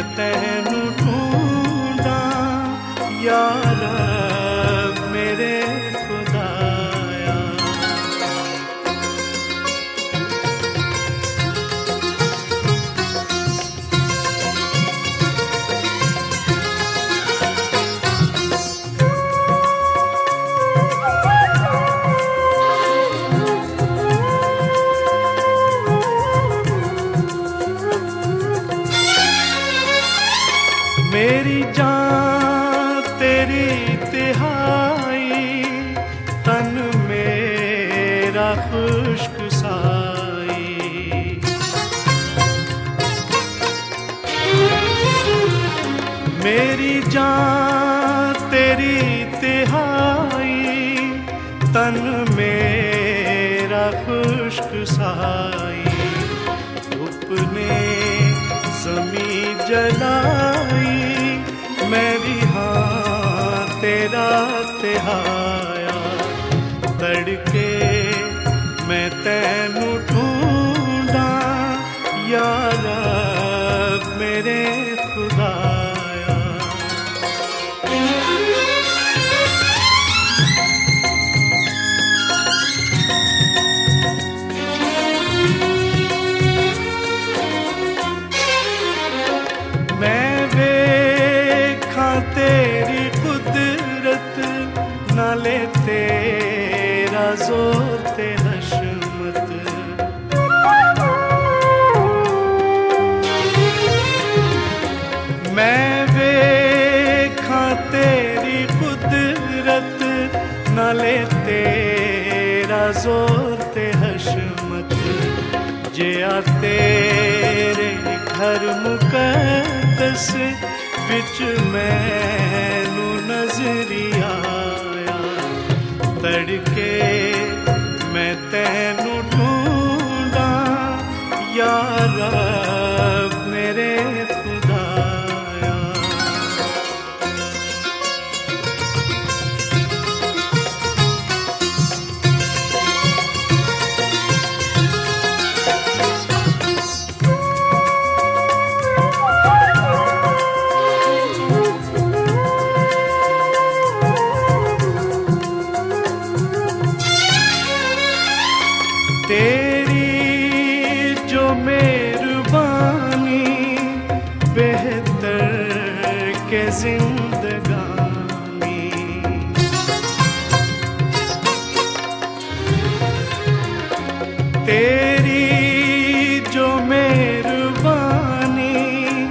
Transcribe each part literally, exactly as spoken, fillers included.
मैं तैनू ढूंढा या रब मेरे खुदाया। मेरी जान तेरी तिहाई, तन मेरा खुश्क साई। मेरी जान तेरी तिहाई, तन मेरा खुश्क साई। उपने ज़मीं जलाई, मैं भी हाँ तेरा तिहाया। तड़के मैं तैनू ढूंढा या रब मेरे खुदाया। मैं वेखा तेरी कुदरत, नाले तेरा जोर ते हशमत। मैं वेखा तेरी कुदरत, नाले तेरा जोर ते हशमत। जिया तेरे घर मुकद्दस विच मैनू नजरी आया। तड़के मैं तैनू ढूंढा या रब मेरे खुदाया। तेरी जो मेहरबानी, बेहतर के जिंदगानी। तेरी जो मेहरबानी,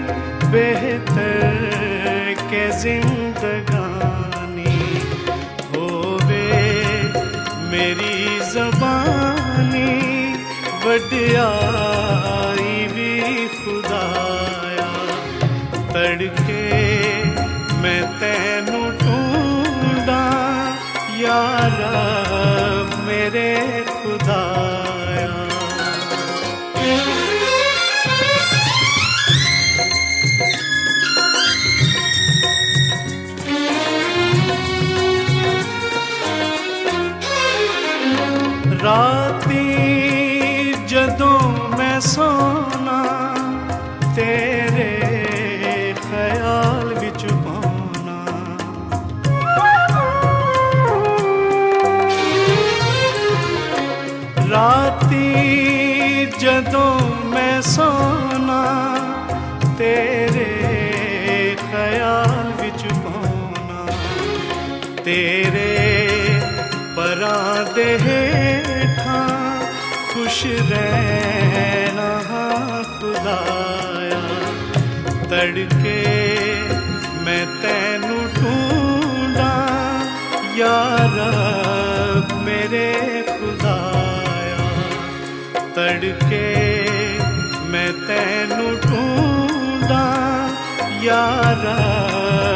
बेहतर के जिंदगानी। होवे मेरी ज़बानी, वड्याई भी खुदाया। तड़के मैं तैनू ढूंढा या रब मेरे खुदाया। राती जदों मैं सोना, तेरे ख्याल विच पाना। राती जदों मैं सोना, तेरे ख्याल विच पाना। तेरे परां दे हेठां खुश रहना खुदाया। तड़के मैं तैनू ढूंढा या रब मेरे खुदाया। तड़के मैं तैनू ढूंढा या रब